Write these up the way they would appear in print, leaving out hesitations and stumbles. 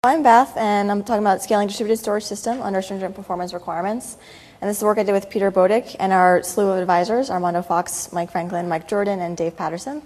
I'm Beth, and I'm talking about scaling distributed storage system under stringent performance requirements. And this is work I did with Peter Bodick and our slew of advisors, Armando Fox, Mike Franklin, Mike Jordan, and Dave Patterson.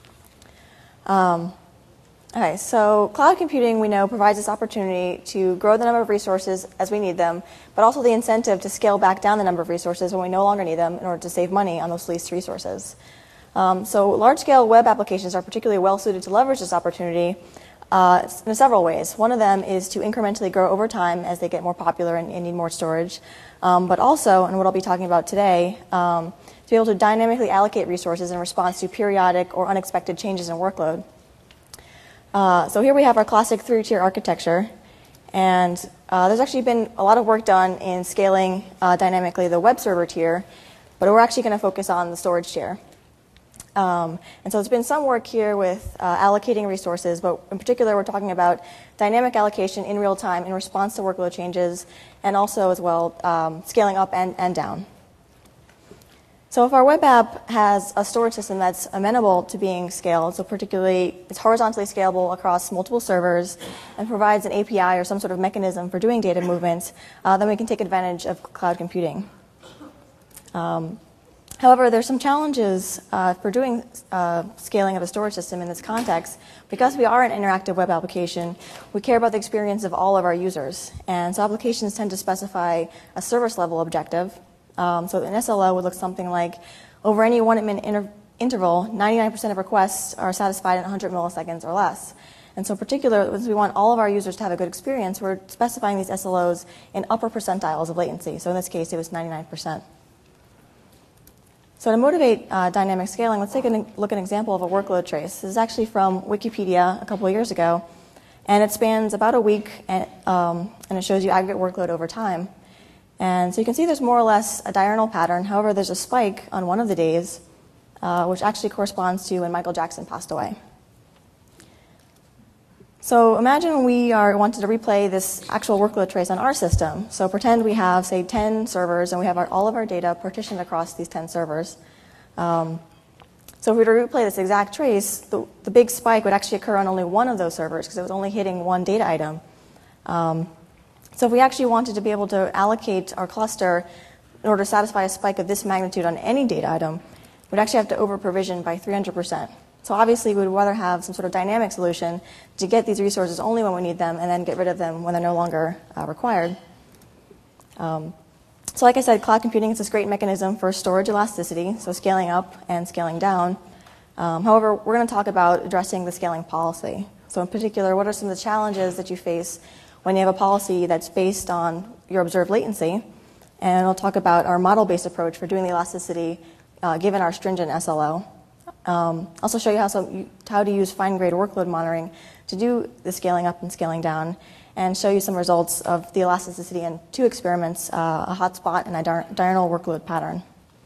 Okay, so cloud computing, we know, provides this opportunity to grow the number of resources as we need them, but also the incentive to scale back down the number of resources when we no longer need them in order to save money on those leased resources. So large-scale web applications are particularly well-suited to leverage this opportunity in several ways. One of them is to incrementally grow over time as they get more popular and need more storage, but also, and what I'll be talking about today, to be able to dynamically allocate resources in response to periodic or unexpected changes in workload. So here we have our classic three-tier architecture, and there's actually been a lot of work done in scaling dynamically the web server tier, but we're actually going to focus on the storage tier. And so there's been some work here with allocating resources, but in particular we're talking about dynamic allocation in real time in response to workload changes, and also as well scaling up and down. So if our web app has a storage system that's amenable to being scaled, so particularly it's horizontally scalable across multiple servers and provides an API or some sort of mechanism for doing data movement, then we can take advantage of cloud computing. However, there's some challenges for doing scaling of a storage system in this context. Because we are an interactive web application, we care about the experience of all of our users. And so applications tend to specify a service level objective. So an SLO would look something like, over any 1 minute interval, 99% of requests are satisfied in 100 milliseconds or less. And so in particular, as we want all of our users to have a good experience, we're specifying these SLOs in upper percentiles of latency. So in this case, it was 99%. So to motivate dynamic scaling, let's take a look at an example of a workload trace. This is actually from Wikipedia a couple of years ago, and it spans about a week, and it shows you aggregate workload over time. And so you can see there's more or less a diurnal pattern. However, there's a spike on one of the days, which actually corresponds to when Michael Jackson passed away. So imagine we wanted to replay this actual workload trace on our system. So pretend we have, say, 10 servers, and we have all of our data partitioned across these 10 servers. So if we were to replay this exact trace, the big spike would actually occur on only one of those servers because it was only hitting one data item. So if we actually wanted to be able to allocate our cluster in order to satisfy a spike of this magnitude on any data item, we'd actually have to over-provision by 300%. So obviously, we would rather have some sort of dynamic solution to get these resources only when we need them and then get rid of them when they're no longer required. So like I said, cloud computing is this great mechanism for storage elasticity, so scaling up and scaling down. However, we're going to talk about addressing the scaling policy. So in particular, what are some of the challenges that you face when you have a policy that's based on your observed latency? And we'll talk about our model-based approach for doing the elasticity given our stringent SLO. Also show you how to use fine-grained workload monitoring to do the scaling up and scaling down, and show you some results of the elasticity in two experiments, a hotspot and a diurnal workload pattern.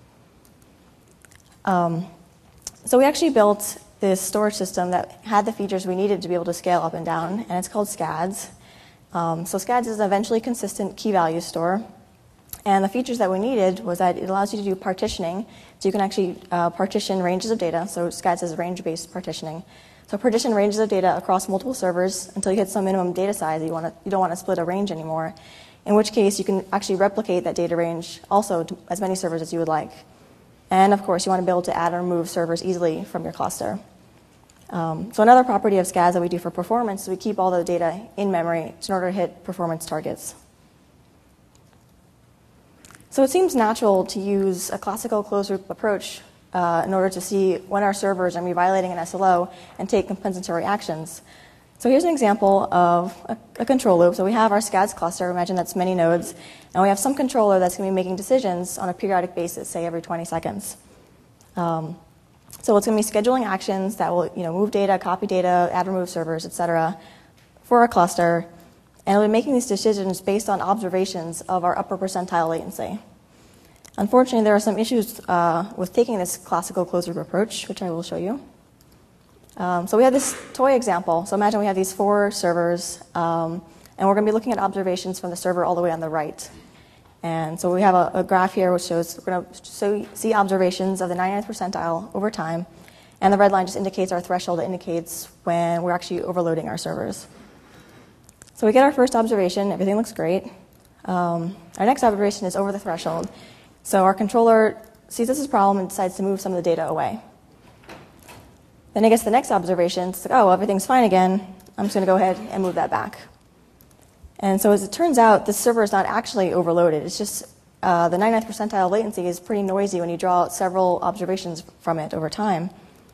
So we actually built this storage system that had the features we needed to be able to scale up and down, and it's called SCADS. So SCADS is an eventually consistent key value store. And the features that we needed was that it allows you to do partitioning. So you can actually partition ranges of data. So SCADS is range-based partitioning. So partition ranges of data across multiple servers until you hit some minimum data size that you don't want to split a range anymore, in which case you can actually replicate that data range also to as many servers as you would like. And of course, you want to be able to add or remove servers easily from your cluster. So another property of SCADS that we do for performance is we keep all the data in memory in order to hit performance targets. So it seems natural to use a classical closed-loop approach in order to see when our servers are violating an SLO and take compensatory actions. So here's an example of a control loop. So we have our SCADS cluster. Imagine that's many nodes. And we have some controller that's going to be making decisions on a periodic basis, say every 20 seconds. So it's going to be scheduling actions that will move data, copy data, add, remove servers, et cetera, for our cluster. And we'll be making these decisions based on observations of our upper percentile latency. Unfortunately, there are some issues with taking this classical closed-loop approach, which I will show you. So we have this toy example. So imagine we have these 4 servers, and we're going to be looking at observations from the server all the way on the right. And so we have a graph here which shows we're going to see observations of the 99th percentile over time, And the red line just indicates our threshold. It indicates when we're actually overloading our servers. So So we get our first observation, everything looks great. Our next observation is over the threshold. So our controller sees this as a problem and decides to move some of the data away. Then it gets the next observation, it's like, oh, everything's fine again, I'm just going to go ahead and move that back. And so as it turns out, this server is not actually overloaded. It's just the 99th percentile latency is pretty noisy when you draw out several observations from it over time.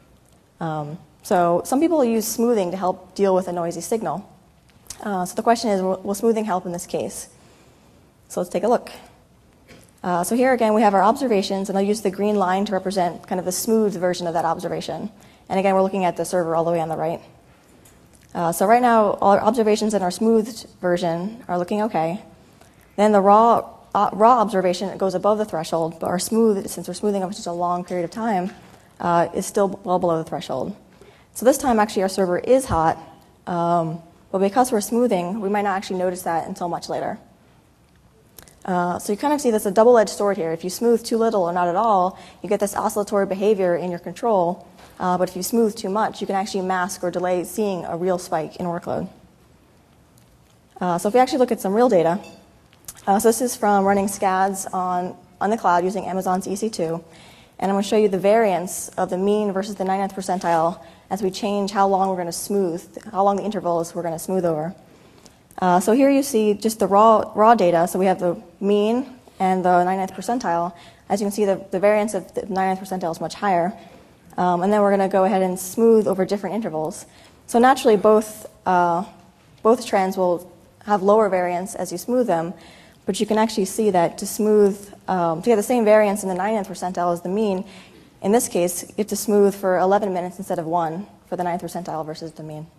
So some people use smoothing to help deal with a noisy signal. So the question is, will smoothing help in this case? So let's take a look. So here again, we have our observations, and I'll use the green line to represent kind of the smooth version of that observation. And again, we're looking at the server all the way on the right. So right now, all our observations in our smoothed version are looking okay. Then the raw observation goes above the threshold, but our smooth, since we're smoothing over such a long period of time, is still well below the threshold. So this time, actually, our server is hot, but because we're smoothing, we might not actually notice that until much later. So you kind of see this a double-edged sword here. If you smooth too little or not at all, you get this oscillatory behavior in your control. But if you smooth too much, you can actually mask or delay seeing a real spike in workload. So if we actually look at some real data, so this is from running SCADs on the cloud using Amazon's EC2. And I'm going to show you the variance of the mean versus the 99th percentile as we change how long we're going to smooth, how long the interval is we're going to smooth over. So here you see just the raw data. So we have the mean and the 99th percentile. As you can see, the variance of the 99th percentile is much higher. And then we're going to go ahead and smooth over different intervals. So naturally, both trends will have lower variance as you smooth them. But you can actually see that to smooth, to get the same variance in the 99th percentile as the mean, in this case, you have to smooth for 11 minutes instead of 1 for the 9th percentile versus the mean.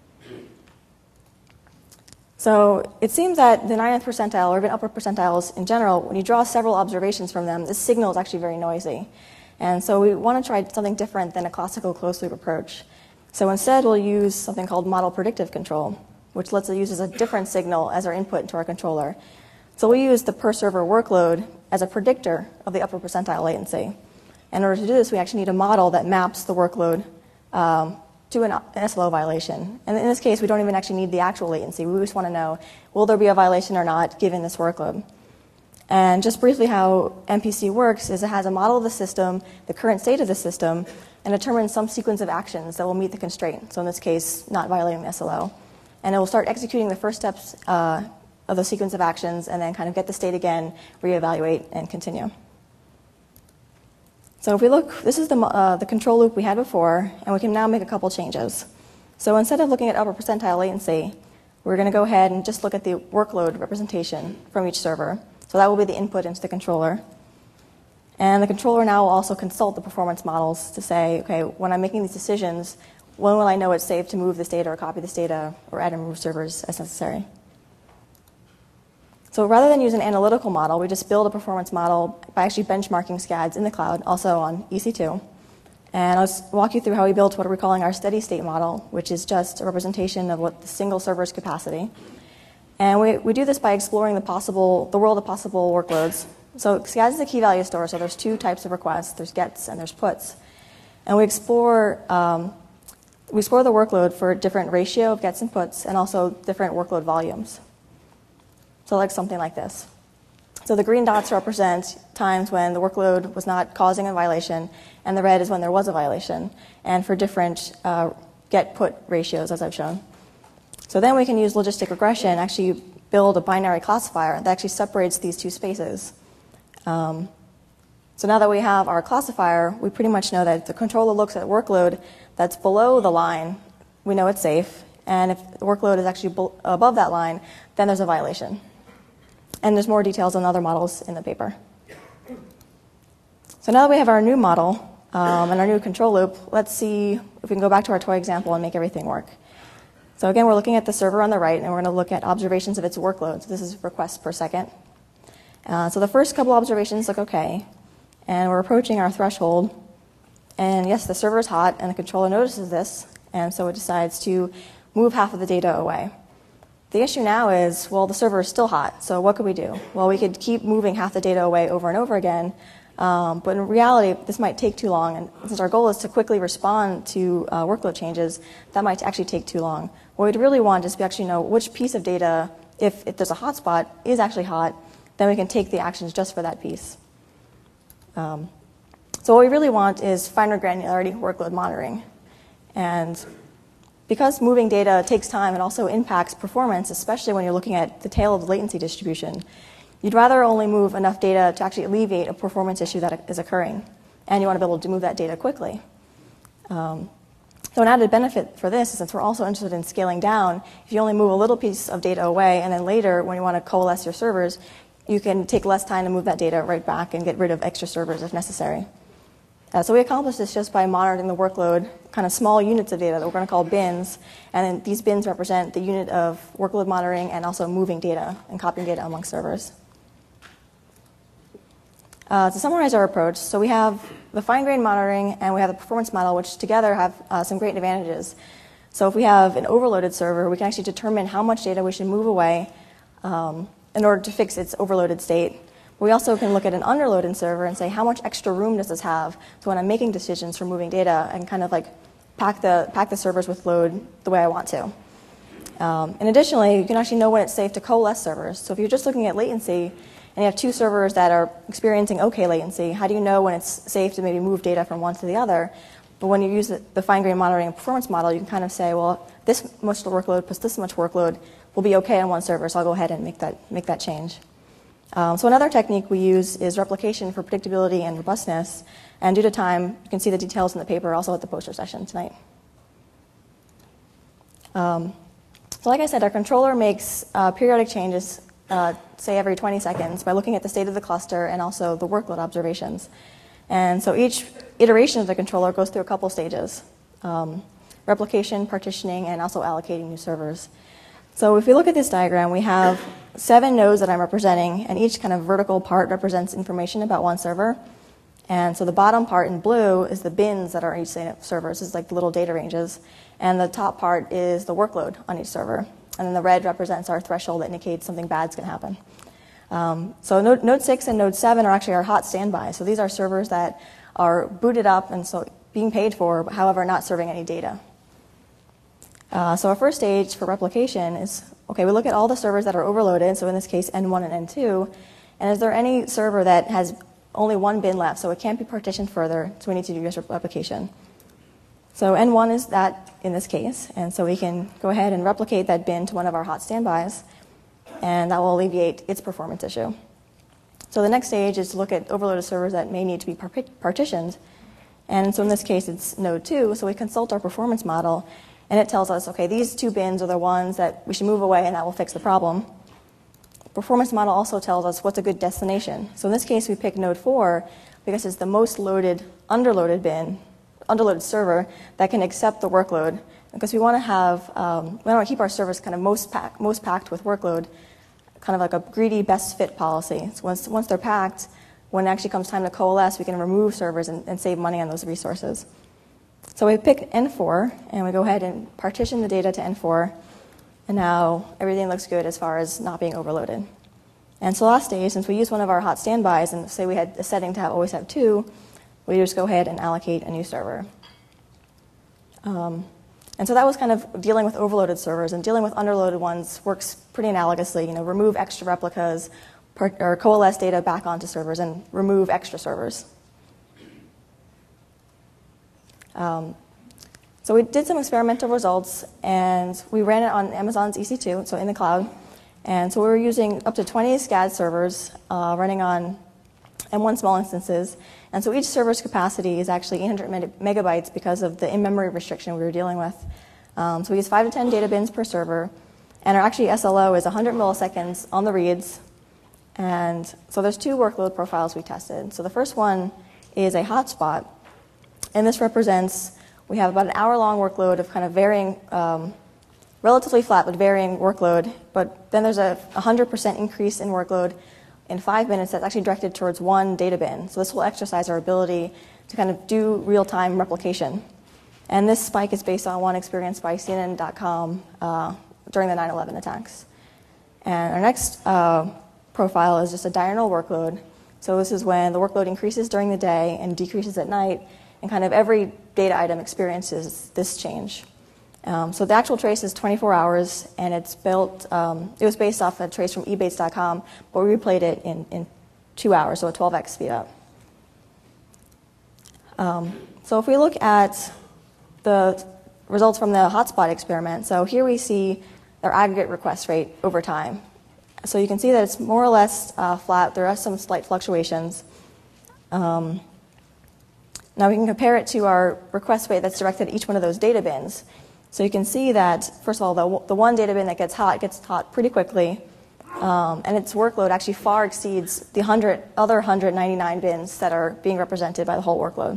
So it seems that the 99th percentile, or even upper percentiles in general, when you draw several observations from them, this signal is actually very noisy. And so we want to try something different than a classical closed-loop approach. So instead, we'll use something called model predictive control, which lets us use a different signal as our input into our controller. So we use the per-server workload as a predictor of the upper percentile latency. In order to do this, we actually need a model that maps the workload to an SLO violation. And in this case, we don't even actually need the actual latency. We just want to know, will there be a violation or not given this workload? And just briefly how MPC works is it has a model of the system, the current state of the system, and determines some sequence of actions that will meet the constraint. So in this case, not violating the SLO. And it will start executing the first steps of the sequence of actions and then kind of get the state again, reevaluate, and continue. So if we look, this is the control loop we had before, and we can now make a couple changes. So instead of looking at upper percentile latency, we're going to go ahead and just look at the workload representation from each server. So that will be the input into the controller. And the controller now will also consult the performance models to say, okay, when I'm making these decisions, when will I know it's safe to move this data or copy this data or add and remove servers as necessary? So rather than use an analytical model, we just build a performance model by actually benchmarking SCADs in the cloud, also on EC2. And I'll just walk you through how we built what we're calling our steady state model, which is just a representation of what the single server's capacity. And we do this by exploring the world of possible workloads. So SCAD is a key value store, so there's two types of requests. There's gets and there's puts. And we explore the workload for a different ratio of gets and puts and also different workload volumes. So like something like this. So the green dots represent times when the workload was not causing a violation, and the red is when there was a violation, and for different get-put ratios, as I've shown. So then we can use logistic regression, actually build a binary classifier that actually separates these two spaces. So now that we have our classifier, we pretty much know that if the controller looks at workload that's below the line, we know it's safe. And if the workload is actually above that line, then there's a violation. And there's more details on other models in the paper. So now that we have our new model and our new control loop, let's see if we can go back to our toy example and make everything work. So again, we're looking at the server on the right, and we're going to look at observations of its workload. So this is requests per second. So the first couple observations look okay, and we're approaching our threshold. And yes, the server is hot, and the controller notices this, and so it decides to move half of the data away. The issue now is, well, the server is still hot, so what could we do? Well, we could keep moving half the data away over and over again, But in reality, this might take too long, and since our goal is to quickly respond to workload changes, that might actually take too long. What we'd really want is to actually know which piece of data, if there's a hotspot, is actually hot, then we can take the actions just for that piece. So what we really want is finer granularity workload monitoring. And because moving data takes time, it also impacts performance, especially when you're looking at the tail of the latency distribution. You'd rather only move enough data to actually alleviate a performance issue that is occurring, and you want to be able to move that data quickly. So an added benefit for this is, since we're also interested in scaling down, if you only move a little piece of data away, and then later when you want to coalesce your servers, you can take less time to move that data right back and get rid of extra servers if necessary. So we accomplish this just by monitoring the workload, kind of small units of data that we're going to call bins, and then these bins represent the unit of workload monitoring and also moving data and copying data among servers. To summarize our approach, so we have the fine-grained monitoring and we have the performance model, which together have some great advantages. So if we have an overloaded server, we can actually determine how much data we should move away in order to fix its overloaded state. We also can look at an underloaded server and say, how much extra room does this have? So when I'm making decisions for moving data, I can kind of like pack the servers with load the way I want to. And additionally, you can actually know when it's safe to coalesce servers. So if you're just looking at latency, and you have two servers that are experiencing okay latency, how do you know when it's safe to maybe move data from one to the other? But when you use the fine-grained monitoring and performance model, you can kind of say, well, this much workload plus this much workload will be okay on one server, so I'll go ahead and make that change. So another technique we use is replication for predictability and robustness. And due to time, you can see the details in the paper also at the poster session tonight. So like I said, our controller makes periodic changes, say every 20 seconds, by looking at the state of the cluster and also the workload observations. And so each iteration of the controller goes through a couple stages: replication, partitioning, and also allocating new servers. So if we look at this diagram, we have 7 nodes that I'm representing, and each kind of vertical part represents information about one server. And so the bottom part in blue is the bins that are on each server. This is like the little data ranges. And the top part is the workload on each server. And then the red represents our threshold that indicates something bad's going to happen. So node 6 and node 7 are actually our hot standbys. So these are servers that are booted up and so being paid for, however, not serving any data. So our first stage for replication is, okay, we look at all the servers that are overloaded, so in this case N1 and N2, and is there any server that has only one bin left, so it can't be partitioned further, so we need to do this replication. So N1 is that in this case, and so we can go ahead and replicate that bin to one of our hot standbys, and that will alleviate its performance issue. So the next stage is to look at overloaded servers that may need to be partitioned, and so in this case it's node 2, so we consult our performance model, and it tells us, okay, these 2 bins are the ones that we should move away, and that will fix the problem. The performance model also tells us what's a good destination. So in this case, we pick node 4 because it's the most loaded, underloaded server that can accept the workload. Because we want to keep our servers kind of most packed with workload, kind of like a greedy best fit policy. So once they're packed, when it actually comes time to coalesce, we can remove servers and save money on those resources. So we pick N4, and we go ahead and partition the data to N4, and now everything looks good as far as not being overloaded. And so last stage, since we use one of our hot standbys, and say we had a setting to always have 2, we just go ahead and allocate a new server. And so that was kind of dealing with overloaded servers, and dealing with underloaded ones works pretty analogously. Remove extra replicas, or coalesce data back onto servers, and remove extra servers. So we did some experimental results, and we ran it on Amazon's EC2, so in the cloud. And so we were using up to 20 SCAD servers running on M1 small instances. And so each server's capacity is actually 800 megabytes because of the in-memory restriction we were dealing with. So we use 5 to 10 data bins per server. And our actually SLO is 100 milliseconds on the reads. And so there's 2 workload profiles we tested. So the first one is a hotspot. And this represents, we have about an hour-long workload of kind of varying, relatively flat but varying workload. But then there's a 100% increase in workload in 5 minutes that's actually directed towards one data bin. So this will exercise our ability to kind of do real-time replication. And this spike is based on one experience by CNN.com during the 9/11 attacks. And our next profile is just a diurnal workload. So this is when the workload increases during the day and decreases at night, and kind of every data item experiences this change. So the actual trace is 24 hours, and it's built, it was based off a trace from eBates.com, but we replayed it in 2 hours, so a 12x speed up. So if we look at the results from the hotspot experiment, so here we see our aggregate request rate over time. So you can see that it's more or less flat. There are some slight fluctuations. Now we can compare it to our request rate that's directed at each one of those data bins. So you can see that, first of all, the one data bin that gets hot pretty quickly, and its workload actually far exceeds the other 199 bins that are being represented by the whole workload.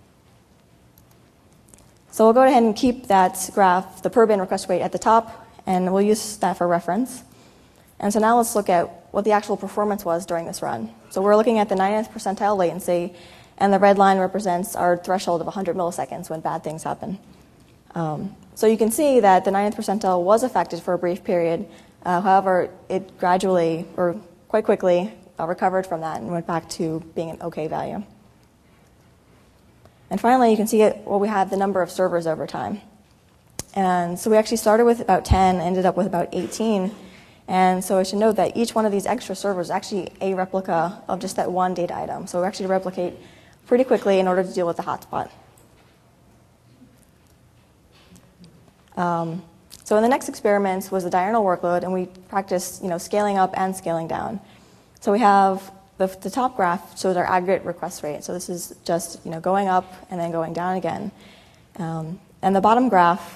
So we'll go ahead and keep that graph, the per bin request rate, at the top, and we'll use that for reference. And so now let's look at what the actual performance was during this run. So we're looking at the 99th percentile latency, and the red line represents our threshold of 100 milliseconds when bad things happen. So you can see that the 90th percentile was affected for a brief period. However, it gradually, or quite quickly, recovered from that and went back to being an okay value. And finally, you can see we have the number of servers over time. And so we actually started with about 10, ended up with about 18. And so I should note that each one of these extra servers is actually a replica of just that one data item. So we actually replicate pretty quickly in order to deal with the hotspot. So in the next experiments was the diurnal workload, and we practiced scaling up and scaling down. So we have the top graph shows our aggregate request rate. So this is just going up and then going down again. And the bottom graph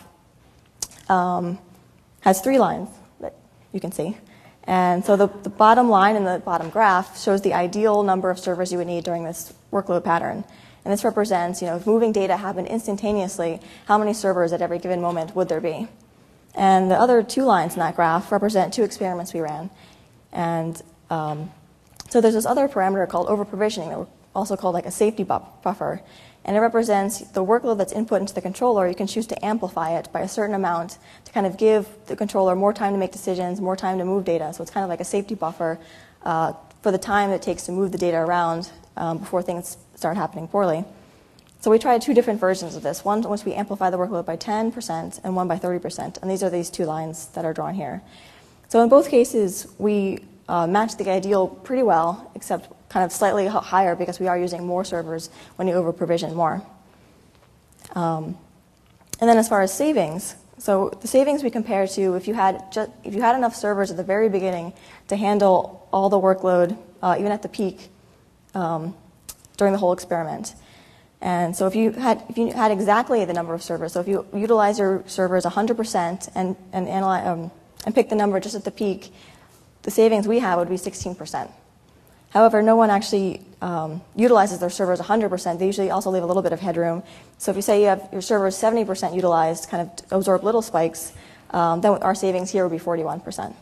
has 3 lines that you can see. And so the bottom line in the bottom graph shows the ideal number of servers you would need during this workload pattern. And this represents, if moving data happened instantaneously, how many servers at every given moment would there be? And the other 2 lines in that graph represent 2 experiments we ran. And so there's this other parameter called over-provisioning, also called like a safety buffer. And it represents the workload that's input into the controller. You can choose to amplify it by a certain amount to kind of give the controller more time to make decisions, more time to move data. So it's kind of like a safety buffer for the time it takes to move the data around before things start happening poorly. So we tried 2 different versions of this. One in which we amplify the workload by 10% and one by 30%. And these are these 2 lines that are drawn here. So in both cases, we matched the ideal pretty well, except kind of slightly higher because we are using more servers when you over-provision more. And then as far as savings, so the savings we compare to if you had enough servers at the very beginning to handle all the workload, even at the peak, during the whole experiment. And so if you had exactly the number of servers, so if you utilize your servers 100% and pick the number just at the peak, the savings we have would be 16%. However, no one actually utilizes their servers 100%. They usually also leave a little bit of headroom. So if you say you have your servers 70% utilized, kind of absorb little spikes, then our savings here would be 41%.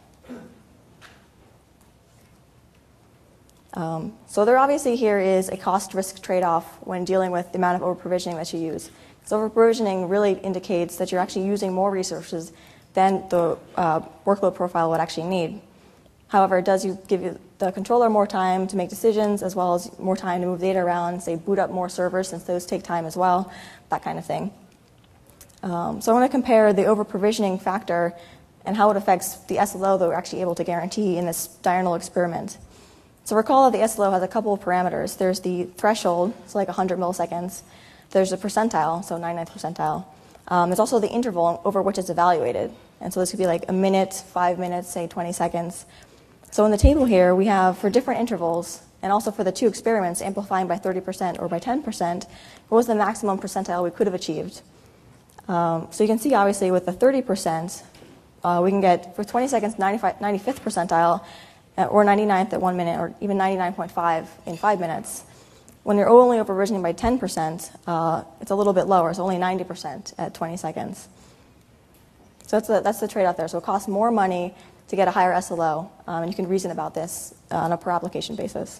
So there obviously here is a cost-risk trade-off when dealing with the amount of over-provisioning that you use. So over-provisioning really indicates that you're actually using more resources than the workload profile would actually need. However, it does give the controller more time to make decisions, as well as more time to move data around, say boot up more servers since those take time as well, that kind of thing. So I want to compare the over-provisioning factor and how it affects the SLO that we're actually able to guarantee in this diurnal experiment. So recall that the SLO has a couple of parameters. There's the threshold, so like 100 milliseconds. There's the percentile, so 99th percentile. There's also the interval over which it's evaluated. And so this could be like a minute, 5 minutes, say 20 seconds. So in the table here, we have for different intervals, and also for the 2 experiments, amplifying by 30% or by 10%, what was the maximum percentile we could have achieved. So you can see, obviously, with the 30%, we can get, for 20 seconds, 95th percentile, or 99th at 1 minute, or even 99.5 in 5 minutes. When you're only over-provisioning by 10%, it's a little bit lower. It's only 90% at 20 seconds. So that's the trade-off there. So it costs more money to get a higher SLO, and you can reason about this on a per-application basis.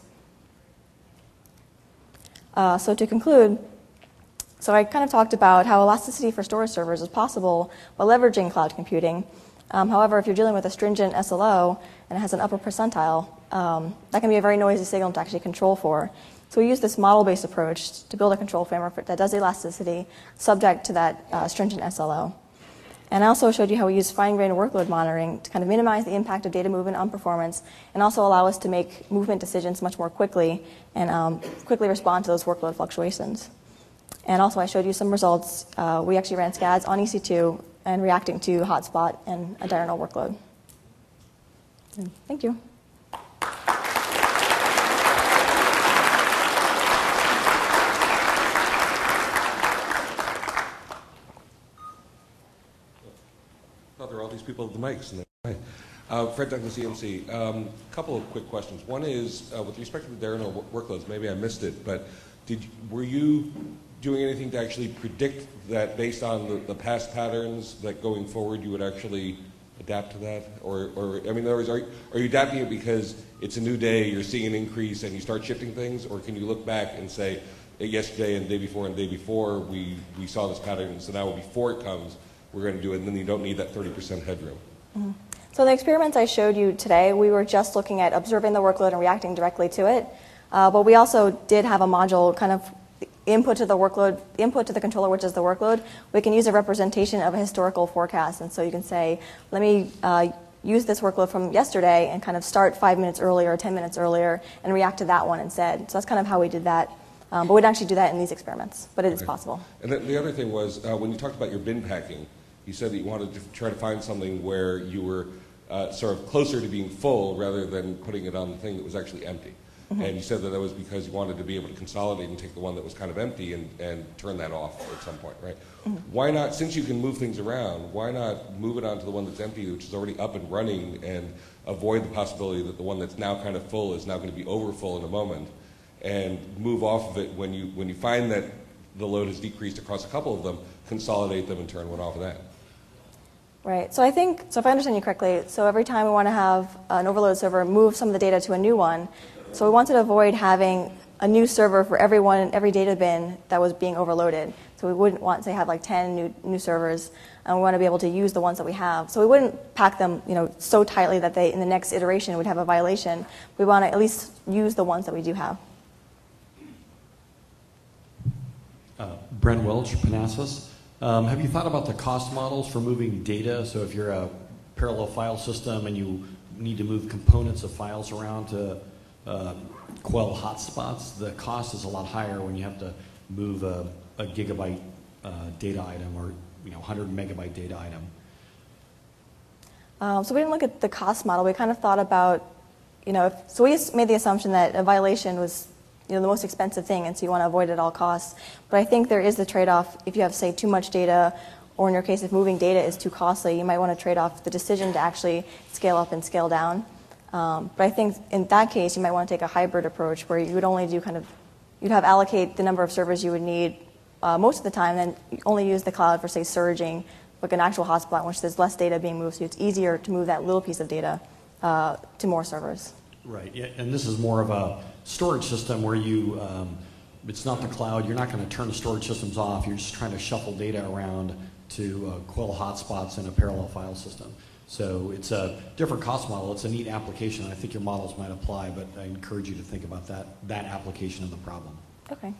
So to conclude, so I kind of talked about how elasticity for storage servers is possible by leveraging cloud computing. However, if you're dealing with a stringent SLO and it has an upper percentile, that can be a very noisy signal to actually control for. So we use this model-based approach to build a control framework that does elasticity subject to that stringent SLO. And I also showed you how we use fine-grained workload monitoring to kind of minimize the impact of data movement on performance and also allow us to make movement decisions much more quickly and quickly respond to those workload fluctuations. And also I showed you some results. We actually ran SCADs on EC2 and reacting to hotspot and a diurnal workload. And thank you. There are all these people at the mics. Fred Douglas, EMC. Couple of quick questions. One is, with respect to the diurnal workloads, maybe I missed it, but were you doing anything to actually predict that based on the past patterns that going forward you would actually adapt to that? Or I mean, in other words, are you adapting it because it's a new day, you're seeing an increase and you start shifting things? Or can you look back and say, yesterday and the day before we saw this pattern, so now before it comes, we're going to do it, and then you don't need that 30% headroom. Mm-hmm. So the experiments I showed you today, we were just looking at observing the workload and reacting directly to it. But we also did have a module kind of input to the workload, input to the controller, which is the workload. We can use a representation of a historical forecast. And so you can say, let me use this workload from yesterday and kind of start 5 minutes earlier or 10 minutes earlier and react to that one instead. So that's kind of how we did that. But we didn't actually do that in these experiments, but it is possible. And then the other thing was, when you talked about your bin packing, you said that you wanted to try to find something where you were sort of closer to being full rather than putting it on the thing that was actually empty. Mm-hmm. And you said that was because you wanted to be able to consolidate and take the one that was kind of empty and turn that off at some point, right? Mm-hmm. Why not, since you can move things around, why not move it onto the one that's empty, which is already up and running, and avoid the possibility that the one that's now kind of full is now going to be over full in a moment, and move off of it when you find that the load has decreased across a couple of them, consolidate them and turn one off of that? Right. So I think, so if I understand you correctly, so every time we want to have an overload server move some of the data to a new one, so we wanted to avoid having a new server for every data bin that was being overloaded. So we wouldn't want to have like 10 new servers, and we want to be able to use the ones that we have. So we wouldn't pack them, so tightly that they, in the next iteration, would have a violation. We want to at least use the ones that we do have. Brent Welch, Panasas. Have you thought about the cost models for moving data? So if you're a parallel file system and you need to move components of files around to quell hotspots, the cost is a lot higher when you have to move a gigabyte data item or 100 megabyte data item. So we didn't look at the cost model. We kind of thought about, so we made the assumption that a violation was the most expensive thing, and so you want to avoid it at all costs. But I think there is the trade-off if you have, say, too much data, or in your case, if moving data is too costly, you might want to trade off the decision to actually scale up and scale down. But I think in that case, you might want to take a hybrid approach where you would only do you'd have allocate the number of servers you would need most of the time, then you only use the cloud for, say, surging, like an actual hotspot in which there's less data being moved, so it's easier to move that little piece of data to more servers. Right, yeah, and this is more of a storage system where it's not the cloud, you're not going to turn the storage systems off, you're just trying to shuffle data around to quell hotspots in a parallel file system. So it's a different cost model, it's a neat application, I think your models might apply, but I encourage you to think about that application of the problem. Okay.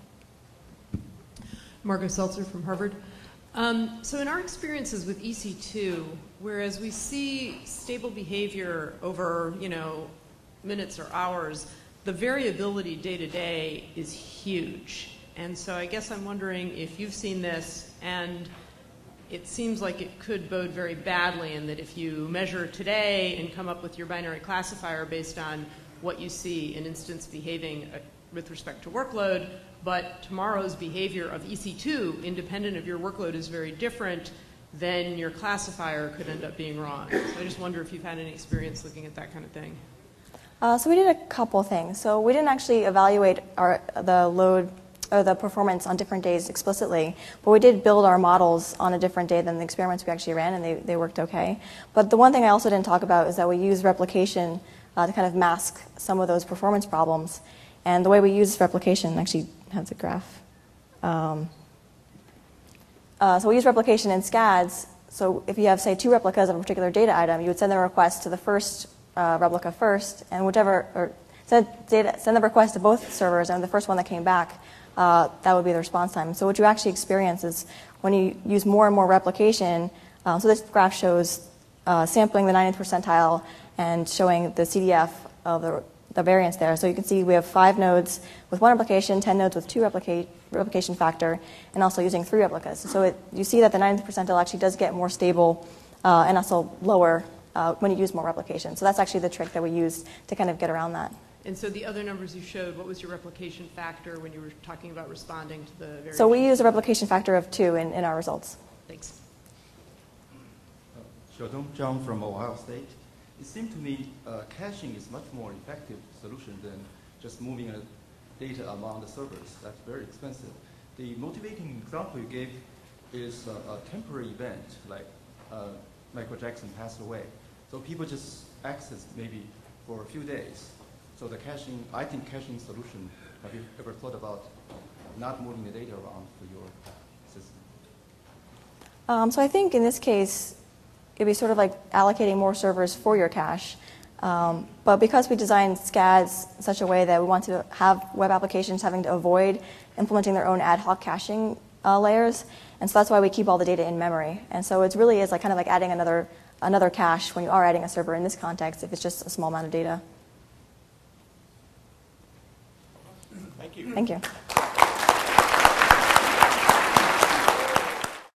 Margot Seltzer from Harvard. So in our experiences with EC2, whereas we see stable behavior over, minutes or hours, the variability day to day is huge. And so I guess I'm wondering if you've seen this, and it seems like it could bode very badly in that if you measure today and come up with your binary classifier based on what you see an instance behaving with respect to workload, but tomorrow's behavior of EC2, independent of your workload, is very different, then your classifier could end up being wrong. So I just wonder if you've had any experience looking at that kind of thing. So we did a couple things. So we didn't actually evaluate the load or the performance on different days explicitly, but we did build our models on a different day than the experiments we actually ran, and they worked okay. But the one thing I also didn't talk about is that we use replication to kind of mask some of those performance problems. And the way we use replication actually has a graph. So we use replication in SCADs. So if you have, say, 2 replicas of a particular data item, you would send the request to the first replica first, and send the request to both servers, and the first one that came back, that would be the response time. So what you actually experience is when you use more and more replication, so this graph shows sampling the 90th percentile and showing the CDF of the variance there. So you can see we have 5 nodes with 1 replication, 10 nodes with 2 replication factor, and also using 3 replicas. So you see that the 90th percentile actually does get more stable and also lower when you use more replication. So that's actually the trick that we used to kind of get around that. And so the other numbers you showed, what was your replication factor when you were talking about responding to the variation? So we use a replication factor of 2 in our results. Thanks. Xiaodong Zhang from Ohio State. It seemed to me caching is much more effective solution than just moving data among the servers. That's very expensive. The motivating example you gave is a temporary event, like Michael Jackson passed away. So people just access maybe for a few days. So the caching, I think caching solution, have you ever thought about not moving the data around for your system? So I think in this case, it'd be sort of like allocating more servers for your cache. But because we designed SCADs in such a way that we want to have web applications having to avoid implementing their own ad hoc caching layers, and so that's why we keep all the data in memory. And so it really is like kind of like adding another cache when you are adding a server in this context, if it's just a small amount of data. Thank you. Thank you.